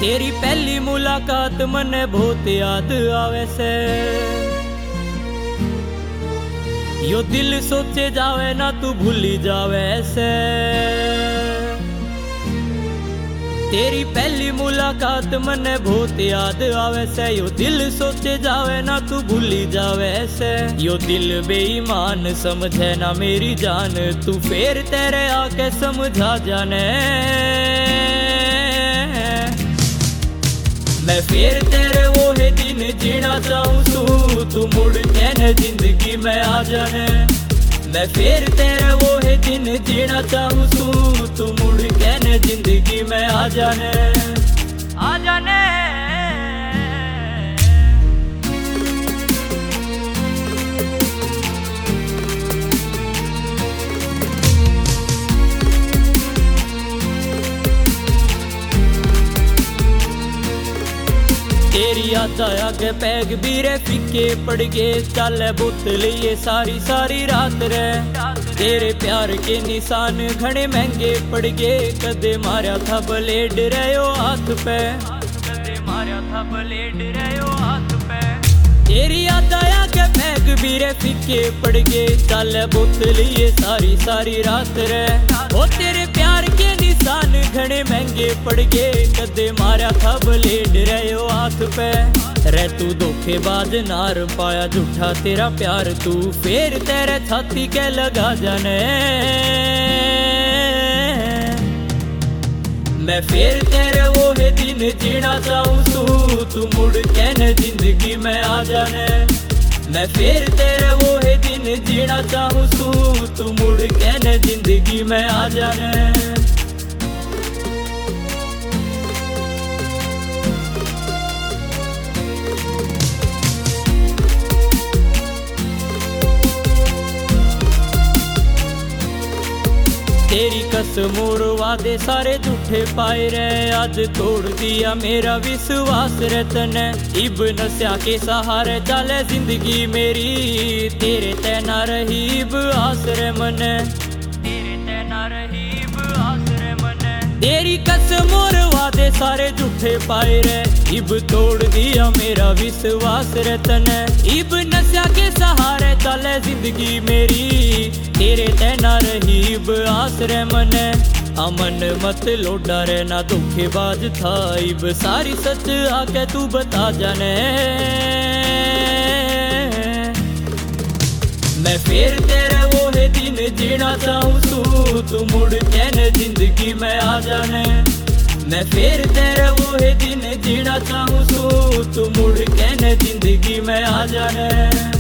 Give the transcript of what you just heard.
तेरी पहली मुलाकात मने बहुत याद आवे से। यो दिल सोचे जावे ना तू भूली जावे से। तेरी पहली मुलाकात मने बहुत याद आवे से। यो दिल सोचे जावे ना तू भूली जावे से। यो दिल बेईमान समझे ना मेरी जान, तू फेर तेरे आके समझा जाने। मैं फिर तेरे वो है दिन जीना चाहूँ तू मुड़ के न जिंदगी में आ जाने। मैं फिर तेरे वो है दिन जीना चाहूँ तू मुड़ के न जिंदगी में आ जाने। आ जाने। तेरी याद आया के पैग बीरे फीके पड़ गए, चाले बोतल ये सारी सारी रात रे। तेरे प्यार के निशान घने महंगे पड़ गए, कदे मारा था ब्लेड रहो हाथ पे, कदे मारा था ब्लेड रहो हाथ पे। तेरी याद आया के पैग बीरे फीके पड़ गए, चाले बोतल ये सारी सारी रात रे। ओ तेरे प्यार के निशान घने महंगे पड़ गए, कदे मारा था ब्लेड रहो हाथ पे। रे तू धोखेबाज नार पाया झूठा तेरा प्यार, तू फेर तेरे छाती के लगा जाने। मैं फिर तेरे वो है दिन जीना चाहूँ तू मुड़ के न जिंदगी में आ जाने। मैं फिर तेरे वो है दिन जीना चाहूँ तू मुड़ के न जिंदगी में आ जाने। तेरी कसम और वादे सारे झूठे पाए रे, आज तोड़ दिया मेरा विश्वास रे तने। इब नशा के सहारे चले जिंदगी मेरी, तेरे तैना रही इब आस रे मने, तेरे तैना रही इब आस रे मने। तेरी कसम और वादे सारे झूठे पाए रे, इब तोड़ दिया मेरा विश्वास रे तने। इब नशा के सहारे चले जिंदगी मेरी, तेरे तैना रही इब आस रे मने। अमन मत लोडा रे ना धोखेबाज था, इब सारी सच आके तू बता जाने। मैं फिर तेरे वो है दिन जीना चाहूँ तू मुड़ के न जिंदगी में आ जाने। मैं फिर तेरे वो है दिन जीना चाहूँ तू मुड़ के न जिंदगी में आ जाने।